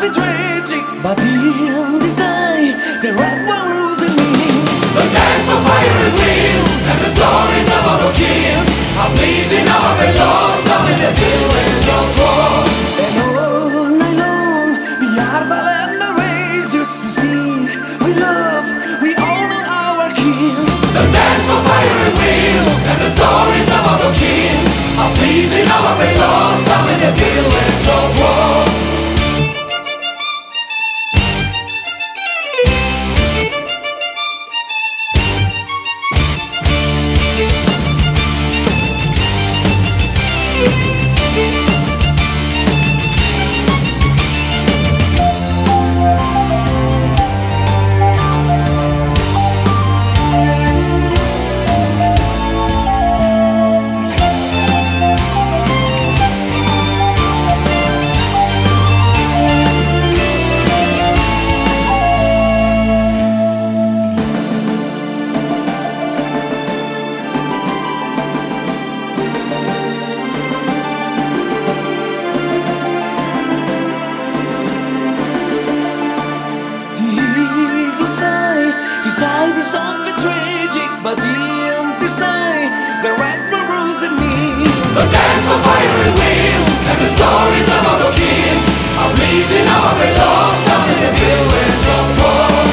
be tragic, but in this night, the red one rules in me. The dance of fire and wind, and the stories of our kings are pleasing our red lost down in the village of dwarfs. And all night long, we are violent the ways you speak. We love, we all know our king. The dance of fire and wind, and the stories of our kings are pleasing our red lost down in the village of dwarfs. His side is often tragic, but in this night, the red one rules in me. The dance of fire and wind, and the stories of our kings are pleasing our red lost down in the village of dwarfs.